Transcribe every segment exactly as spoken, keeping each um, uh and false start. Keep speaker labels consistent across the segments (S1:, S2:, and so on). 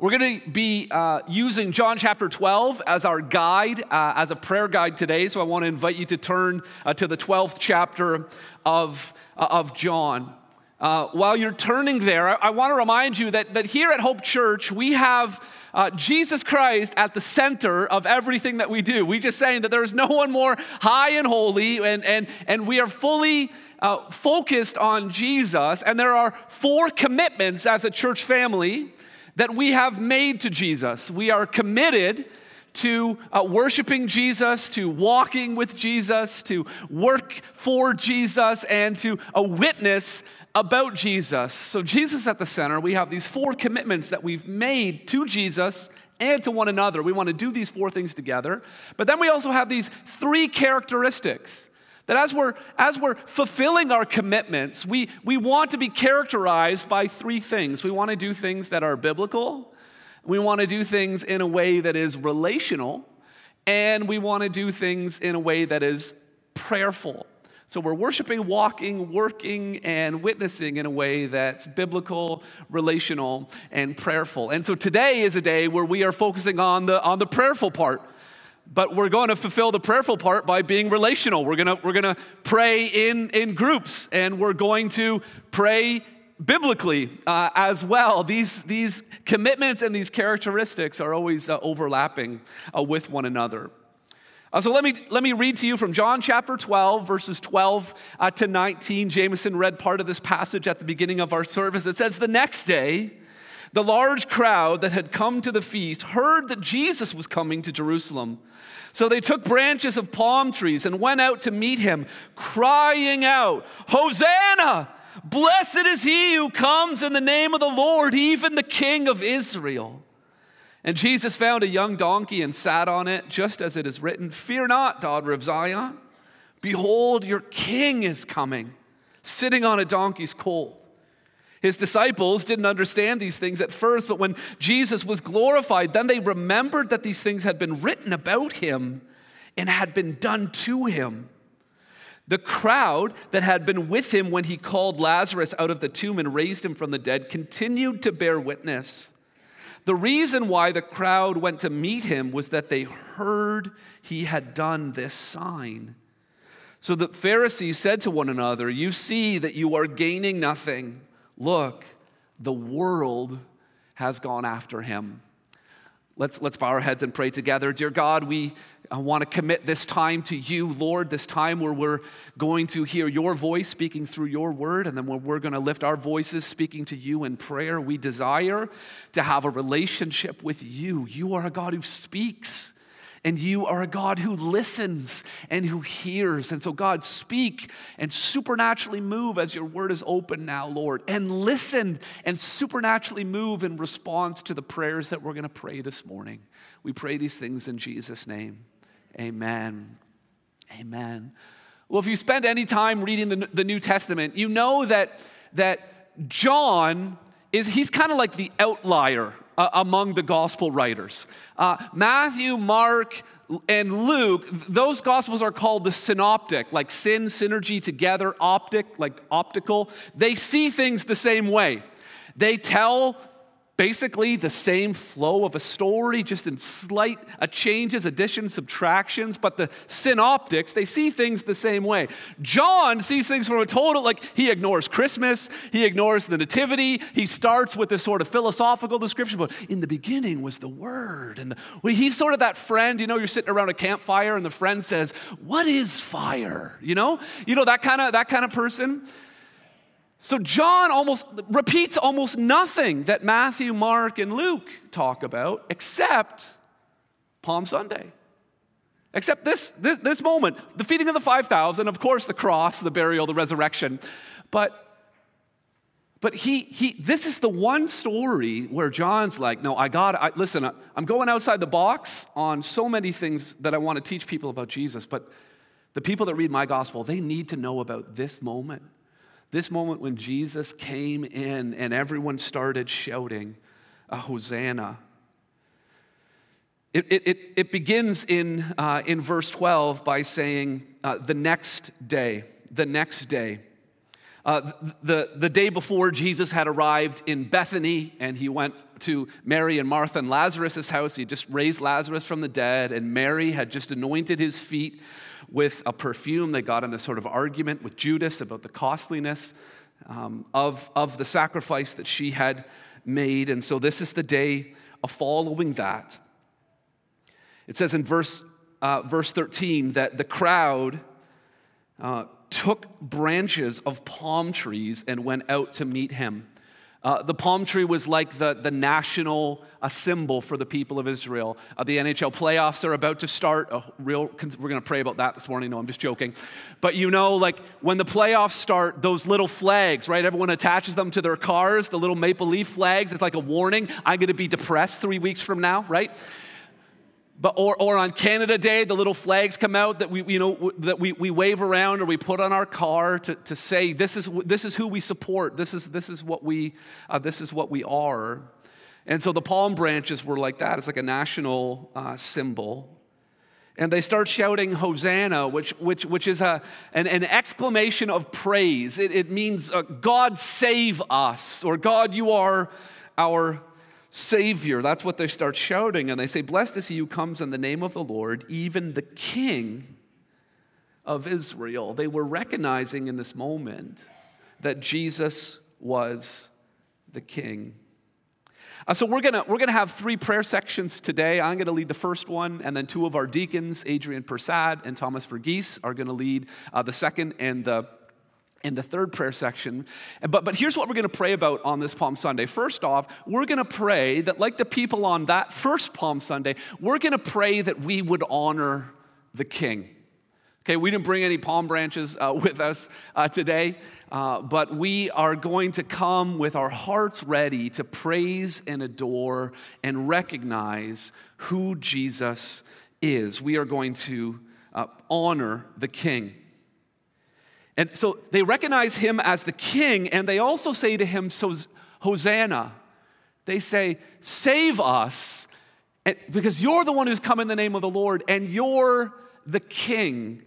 S1: We're going to be uh, using John chapter twelve as our guide, uh, as a prayer guide today. So I want to invite you to turn uh, to the twelfth chapter of, uh, of John. Uh, while you're turning there, I, I want to remind you that, that here at Hope Church, we have uh, Jesus Christ at the center of everything that we do. We just saying that there is no one more high and holy, and, and, and we are fully uh, focused on Jesus. And there are four commitments as a church family that we have made to Jesus. We are committed to uh, worshiping Jesus, to walking with Jesus, to work for Jesus, and to a witness about Jesus. So Jesus at the center. We have these four commitments that we've made to Jesus and to one another. We want to do these four things together. But then we also have these three characteristics that as we're, as we're fulfilling our commitments, we, we want to be characterized by three things. We want to do things that are biblical. We want to do things in a way that is relational. And we want to do things in a way that is prayerful. So we're worshiping, walking, working, and witnessing in a way that's biblical, relational, and prayerful. And so today is a day where we are focusing on the, on the prayerful part. But we're going to fulfill the prayerful part by being relational. We're going to we're going to pray in, in groups, and we're going to pray biblically uh, as well. These, these commitments and these characteristics are always uh, overlapping uh, with one another. Uh, so let me let me read to you from John chapter twelve, verses twelve uh, to nineteen. Jameson read part of this passage at the beginning of our service. It says, "The next day, the large crowd that had come to the feast heard that Jesus was coming to Jerusalem. So they took branches of palm trees and went out to meet him, crying out, 'Hosanna! Blessed is he who comes in the name of the Lord, even the King of Israel.' And Jesus found a young donkey and sat on it, just as it is written, 'Fear not, daughter of Zion. Behold, your king is coming, sitting on a donkey's colt.' His disciples didn't understand these things at first, but when Jesus was glorified, then they remembered that these things had been written about him and had been done to him. The crowd that had been with him when he called Lazarus out of the tomb and raised him from the dead continued to bear witness. The reason why the crowd went to meet him was that they heard he had done this sign. So the Pharisees said to one another, 'You see that you are gaining nothing. Look, the world has gone after him.'" Let's, let's bow our heads and pray together. Dear God, we want to commit this time to you, Lord, this time where we're going to hear your voice speaking through your word, and then when we're going to lift our voices speaking to you in prayer. We desire to have a relationship with you. You are a God who speaks. And you are a God who listens and who hears. And so, God, speak and supernaturally move as your word is open now, Lord. And listen and supernaturally move in response to the prayers that we're going to pray this morning. We pray these things in Jesus' name. Amen. Amen. Well, if you spend any time reading the, the New Testament, you know that, that John is, he's kind of like the outlier Uh, among the gospel writers. Uh, Matthew, Mark, and Luke, those gospels are called the synoptic, like sin, synergy together, optic, like optical. They see things the same way. They tell basically the same flow of a story, just in slight uh, changes, additions, subtractions, but the synoptics, they see things the same way. John sees things from a total, like he ignores Christmas, he ignores the nativity, he starts with this sort of philosophical description, but in the beginning was the word, and the, well, he's sort of that friend, you know, you're sitting around a campfire and the friend says, "What is fire?" You know, you know that kind of that kind of person. So John almost repeats almost nothing that Matthew, Mark, and Luke talk about, except Palm Sunday. Except this, this, this moment, the feeding of the five thousand, of course the cross, the burial, the resurrection. But, but he, he, this is the one story where John's like, no, I got I, listen, I, I'm going outside the box on so many things that I want to teach people about Jesus, but the people that read my gospel, they need to know about this moment. This moment when Jesus came in and everyone started shouting, a Hosanna. It, it, it begins in, uh, in verse twelve by saying, uh, the next day, the next day. Uh, the, the day before, Jesus had arrived in Bethany, and he went to Mary and Martha and Lazarus' house. He just raised Lazarus from the dead, and Mary had just anointed his feet with a perfume. They got in a sort of argument with Judas about the costliness um, of, of the sacrifice that she had made. And so this is the day of following that. It says in verse, uh, verse thirteen that the crowd uh, took branches of palm trees and went out to meet him. Uh, the palm tree was like the, the national uh, symbol for the people of Israel. Uh, the N H L playoffs are about to start. A real, we're going to pray about that this morning. No, I'm just joking. But you know, like when the playoffs start, those little flags, right? Everyone attaches them to their cars, the little maple leaf flags. It's like a warning. I'm going to be depressed three weeks from now, right? But, or, or on Canada Day, the little flags come out that we, you know, that we, we wave around or we put on our car to, to say this is this is who we support. This is this is what we uh, this is what we are. And so the palm branches were like that. It's like a national uh, symbol. And they start shouting Hosanna, which which which is a an, an exclamation of praise. It, it means uh, God save us, or God, you are our Savior. That's what they start shouting. And they say, blessed is he who comes in the name of the Lord, even the King of Israel. They were recognizing in this moment that Jesus was the King. Uh, so we're gonna we're gonna have three prayer sections today. I'm gonna lead the first one, and then two of our deacons, Adrian Persad and Thomas Verghese, are gonna lead uh, the second and the in the third prayer section. But, but here's what we're going to pray about on this Palm Sunday. First off, we're going to pray that like the people on that first Palm Sunday, we're going to pray that we would honor the King. Okay, we didn't bring any palm branches uh, with us uh, today, uh, but we are going to come with our hearts ready to praise and adore and recognize who Jesus is. We are going to uh, honor the King. And so they recognize him as the King, and they also say to him, so Hosanna. They say, save us, because you're the one who's come in the name of the Lord, and you're the King.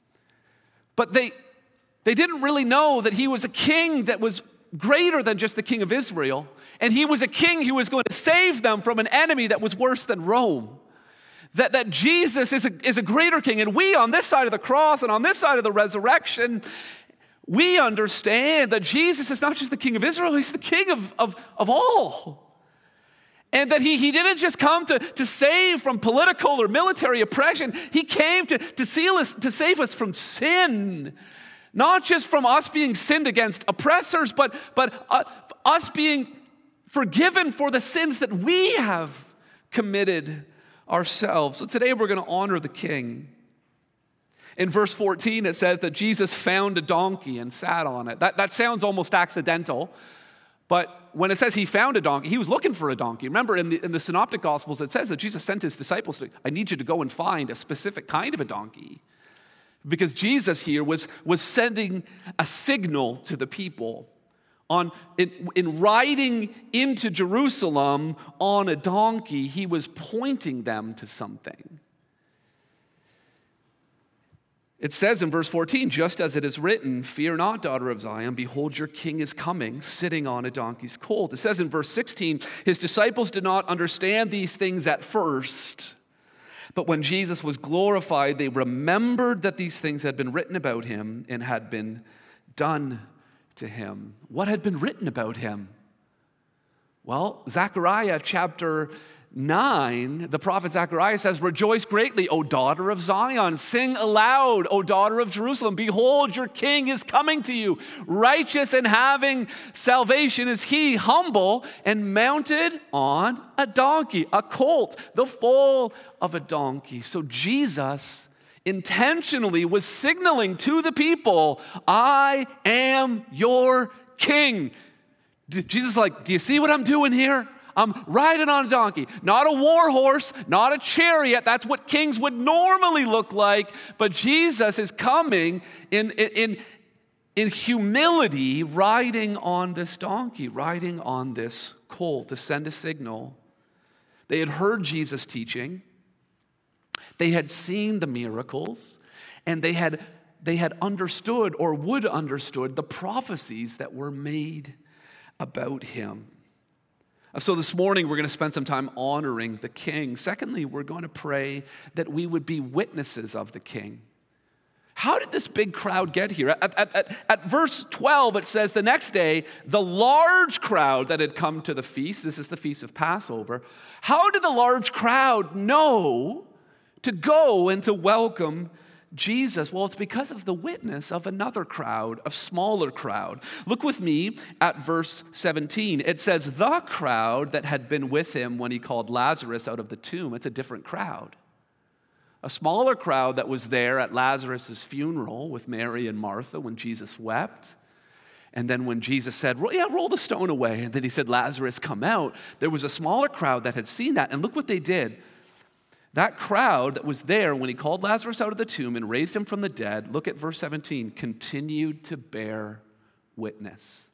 S1: But they, they didn't really know that he was a king that was greater than just the king of Israel, and he was a king who was going to save them from an enemy that was worse than Rome. That, that Jesus is a, is a greater king. And we on this side of the cross and on this side of the resurrection, we understand that Jesus is not just the king of Israel, he's the king of, of, of all. And that he, he didn't just come to, to save from political or military oppression. He came to, to, seal us, to save us from sin. Not just from us being sinned against oppressors, but, but uh, us being forgiven for the sins that we have committed ourselves. So today we're going to honor the King. In verse fourteen, it says that Jesus found a donkey and sat on it. That, that sounds almost accidental, but when it says he found a donkey, he was looking for a donkey. Remember, in the, in the Synoptic Gospels, it says that Jesus sent his disciples to, I need you to go and find a specific kind of a donkey. Because Jesus here was, was sending a signal to the people. On, in, in riding into Jerusalem on a donkey, he was pointing them to something. It says in verse fourteen, just as it is written, fear not, daughter of Zion, behold, your king is coming, sitting on a donkey's colt. It says in verse sixteen, his disciples did not understand these things at first, but when Jesus was glorified, they remembered that these things had been written about him and had been done to him. What had been written about him? Well, Zechariah chapter nine, the prophet Zechariah says, rejoice greatly, O daughter of Zion. Sing aloud, O daughter of Jerusalem. Behold, your king is coming to you. Righteous and having salvation is he, humble and mounted on a donkey, a colt, the foal of a donkey. So Jesus intentionally was signaling to the people, I am your king. Jesus is like, do you see what I'm doing here? I'm riding on a donkey, not a war horse, not a chariot. That's what kings would normally look like. But Jesus is coming in, in, in humility, riding on this donkey, riding on this colt to send a signal. They had heard Jesus teaching. They had seen the miracles, and they had, they had understood or would understood the prophecies that were made about him. So this morning, we're going to spend some time honoring the King. Secondly, we're going to pray that we would be witnesses of the King. How did this big crowd get here? At, at, at, at verse twelve, it says, the next day, the large crowd that had come to the feast, this is the feast of Passover, how did the large crowd know to go and to welcome Jesus? Well, it's because of the witness of another crowd, a smaller crowd. Look with me at verse seventeen. It says, the crowd that had been with him when he called Lazarus out of the tomb. It's a different crowd. A smaller crowd that was there at Lazarus' funeral with Mary and Martha when Jesus wept. And then when Jesus said, yeah, roll the stone away. And then he said, Lazarus, come out. There was a smaller crowd that had seen that. And look what they did. That crowd that was there when he called Lazarus out of the tomb and raised him from the dead, look at verse seventeen, continued to bear witness.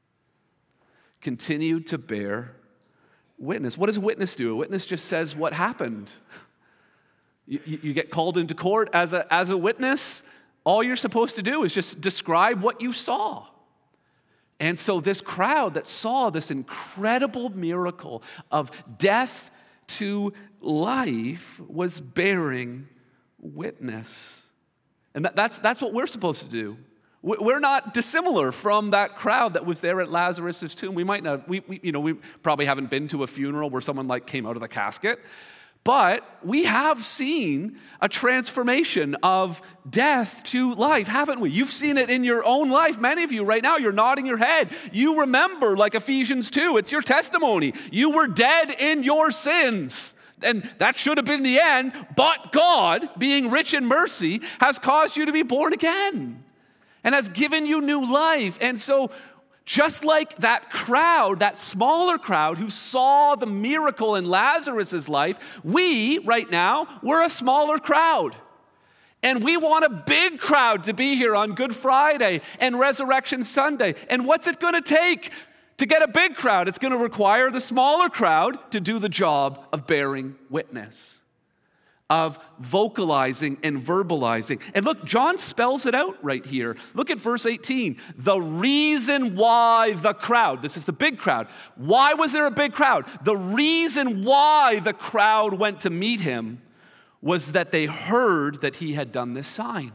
S1: Continued to bear witness. What does a witness do? A witness just says what happened. You, you get called into court as a, as a witness. All you're supposed to do is just describe what you saw. And so this crowd that saw this incredible miracle of death to life was bearing witness. And that, that's, that's what we're supposed to do. We're not dissimilar from that crowd that was there at Lazarus' tomb. We might not, we, we, you know, we probably haven't been to a funeral where someone like came out of the casket, but we have seen a transformation of death to life, haven't we? You've seen it in your own life. Many of you right now, you're nodding your head. You remember, like Ephesians two, it's your testimony. You were dead in your sins. And that should have been the end, but God, being rich in mercy, has caused you to be born again and has given you new life. And so just like that crowd, that smaller crowd who saw the miracle in Lazarus' life, we, right now, we're a smaller crowd. And we want a big crowd to be here on Good Friday and Resurrection Sunday. And what's it going to take to get a big crowd? It's going to require the smaller crowd to do the job of bearing witness, of vocalizing and verbalizing. And look, John spells it out right here. Look at verse eighteen. The reason why the crowd, this is the big crowd. Why was there a big crowd? The reason why the crowd went to meet him was that they heard that he had done this sign.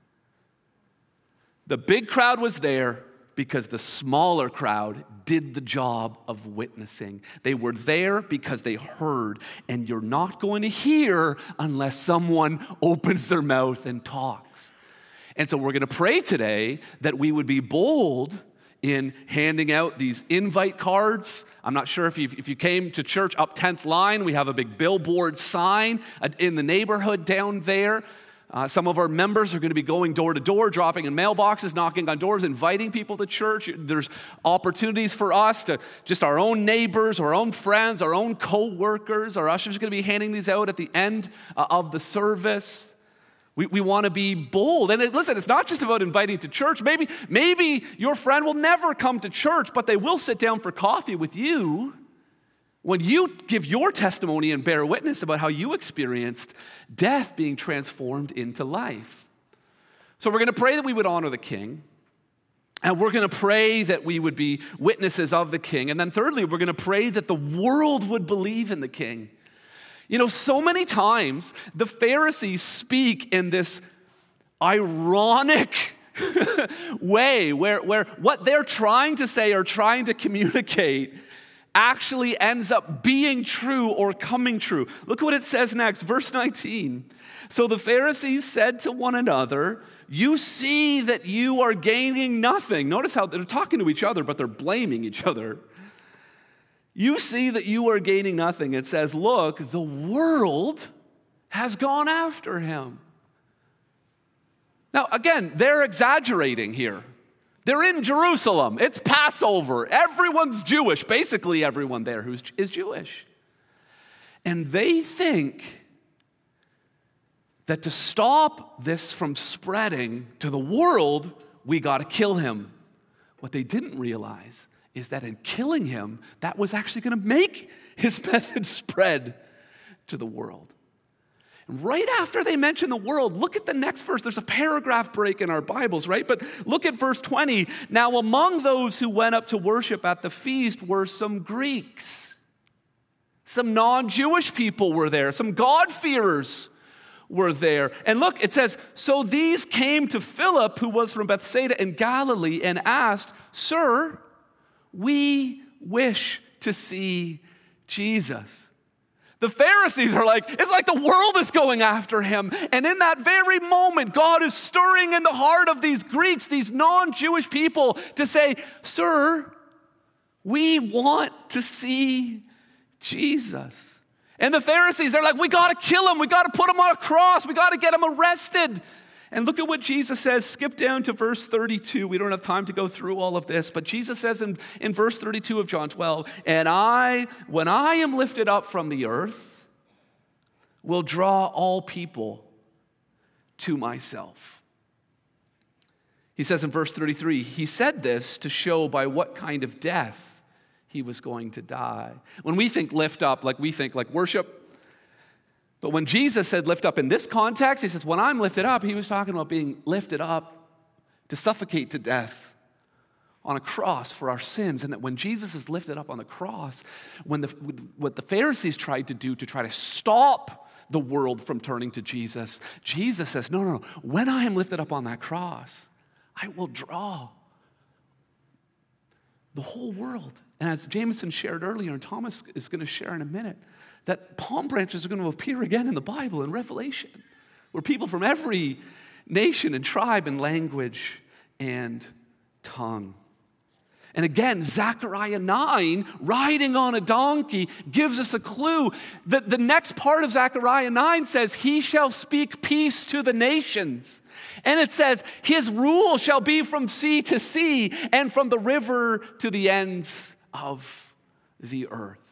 S1: The big crowd was there because the smaller crowd did the job of witnessing. They were there because they heard, and you're not going to hear unless someone opens their mouth and talks. And so we're going to pray today that we would be bold in handing out these invite cards. I'm not sure if, if you came to church up tenth line, we have a big billboard sign in the neighborhood down there. Uh, some of our members are going to be going door to door, dropping in mailboxes, knocking on doors, inviting people to church. There's opportunities for us to just our own neighbors, our own friends, our own co-workers. Our ushers are going to be handing these out at the end uh, of the service. We, we want to be bold. And it, listen, it's not just about inviting to church. Maybe, maybe your friend will never come to church, but they will sit down for coffee with you when you give your testimony and bear witness about how you experienced death being transformed into life. So we're going to pray that we would honor the King. And we're going to pray that we would be witnesses of the King. And then thirdly, we're going to pray that the world would believe in the King. You know, so many times the Pharisees speak in this ironic way where, where what they're trying to say or trying to communicate actually ends up being true or coming true. Look what it says next, verse nineteen. So the Pharisees said to one another, you see that you are gaining nothing. Notice how they're talking to each other, but they're blaming each other. You see that you are gaining nothing. It says, look, the world has gone after him. Now, again, they're exaggerating here. They're in Jerusalem. It's Passover. Everyone's Jewish. Basically, everyone there who is Jewish. And they think that to stop this from spreading to the world, we got to kill him. What they didn't realize is that in killing him, that was actually going to make his message spread to the world. And right after they mention the world, look at the next verse. There's a paragraph break in our Bibles, right? But look at verse twenty. Now among those who went up to worship at the feast were some Greeks. Some non-Jewish people were there. Some God-fearers were there. And look, it says, so these came to Philip, who was from Bethsaida in Galilee, and asked, Sir, we wish to see Jesus. The Pharisees are like, it's like the world is going after him. And in that very moment, God is stirring in the heart of these Greeks, these non-Jewish people, to say, Sir, we want to see Jesus. And the Pharisees, they're like, we got to kill him. We got to put him on a cross. We got to get him arrested. And look at what Jesus says. Skip down to verse thirty-two. We don't have time to go through all of this. But Jesus says in, in verse thirty-two of John twelve, and I, when I am lifted up from the earth, will draw all people to myself. He says in verse thirty-three, he said this to show by what kind of death he was going to die. When we think lift up, like we think like worship. But when Jesus said lift up in this context, he says, when I'm lifted up, he was talking about being lifted up to suffocate to death on a cross for our sins. And that when Jesus is lifted up on the cross, when the, what the Pharisees tried to do to try to stop the world from turning to Jesus, Jesus says, no, no, no. When I am lifted up on that cross, I will draw the whole world. And as Jameson shared earlier, and Thomas is going to share in a minute, that palm branches are going to appear again in the Bible in Revelation, where people from every nation and tribe and language and tongue. And again, Zechariah nine, riding on a donkey, gives us a clue that the next part of Zechariah nine says, he shall speak peace to the nations. And it says, his rule shall be from sea to sea and from the river to the ends of the earth.